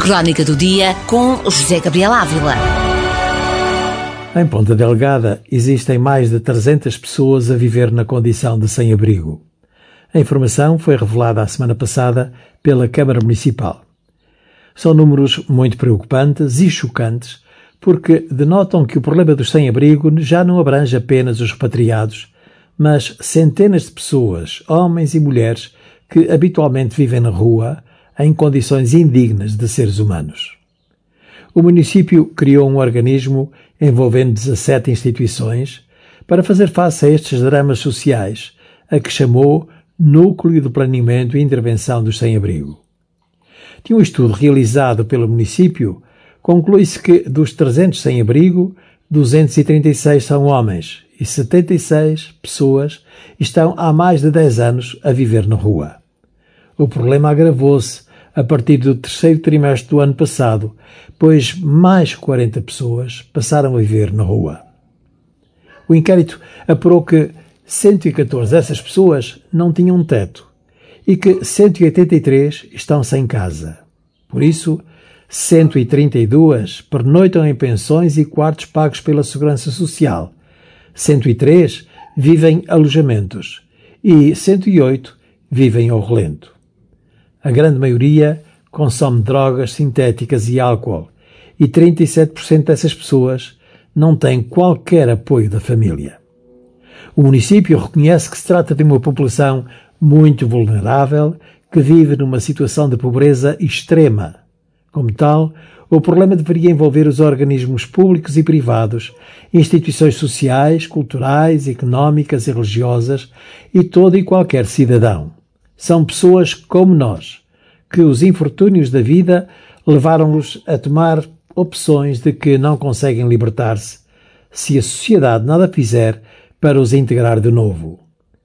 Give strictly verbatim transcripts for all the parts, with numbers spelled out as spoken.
Crónica do Dia com José Gabriel Ávila. Em Ponta Delgada existem mais de trezentas pessoas a viver na condição de sem-abrigo. A informação foi revelada a semana passada pela Câmara Municipal. São números muito preocupantes e chocantes porque denotam que o problema dos sem-abrigo já não abrange apenas os repatriados, mas centenas de pessoas, homens e mulheres, que habitualmente vivem na rua em condições indignas de seres humanos. O município criou um organismo envolvendo dezassete instituições para fazer face a estes dramas sociais, a que chamou Núcleo de Planeamento e Intervenção dos Sem-Abrigo. De um estudo realizado pelo município, conclui-se que dos trezentos sem-abrigo, duzentos e trinta e seis são homens e setenta e seis pessoas estão há mais de dez anos a viver na rua. O problema agravou-se a partir do terceiro trimestre do ano passado, pois mais quarenta pessoas passaram a viver na rua. O inquérito apurou que cento e catorze dessas pessoas não tinham teto e que cento e oitenta e três estão sem casa. Por isso, cento e trinta e duas pernoitam em pensões e quartos pagos pela Segurança Social, cento e três vivem em alojamentos e cento e oito vivem ao relento. A grande maioria consome drogas sintéticas e álcool e trinta e sete por cento dessas pessoas não têm qualquer apoio da família. O município reconhece que se trata de uma população muito vulnerável que vive numa situação de pobreza extrema. Como tal, o problema deveria envolver os organismos públicos e privados, instituições sociais, culturais, económicas e religiosas e todo e qualquer cidadão. São pessoas como nós, que os infortúnios da vida levaram-los a tomar opções de que não conseguem libertar-se, se a sociedade nada fizer para os integrar de novo.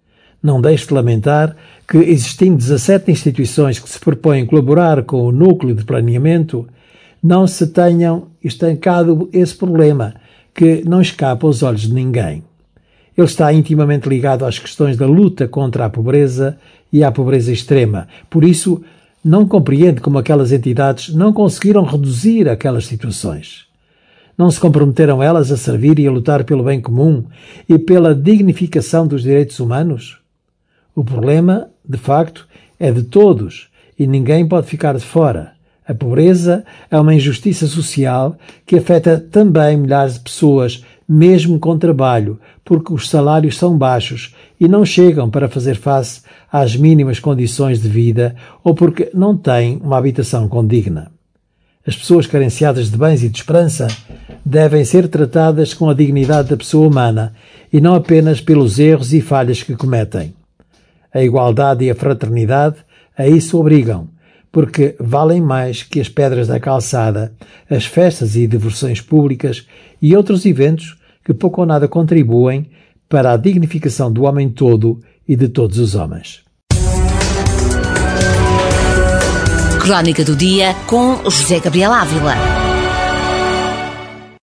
Não deixe de lamentar que, existindo dezassete instituições que se propõem colaborar com o Núcleo de Planeamento, não se tenham estancado esse problema, que não escapa aos olhos de ninguém. Ele está intimamente ligado às questões da luta contra a pobreza e à pobreza extrema. Por isso, não compreende como aquelas entidades não conseguiram reduzir aquelas situações. Não se comprometeram elas a servir e a lutar pelo bem comum e pela dignificação dos direitos humanos? O problema, de facto, é de todos e ninguém pode ficar de fora. A pobreza é uma injustiça social que afeta também milhares de pessoas, mesmo com trabalho, porque os salários são baixos e não chegam para fazer face às mínimas condições de vida ou porque não têm uma habitação condigna. As pessoas carenciadas de bens e de esperança devem ser tratadas com a dignidade da pessoa humana e não apenas pelos erros e falhas que cometem. A igualdade e a fraternidade a isso obrigam, porque valem mais que as pedras da calçada, as festas e diversões públicas e outros eventos que pouco ou nada contribuem para a dignificação do homem todo e de todos os homens. Crónica do Dia com José Gabriel Ávila.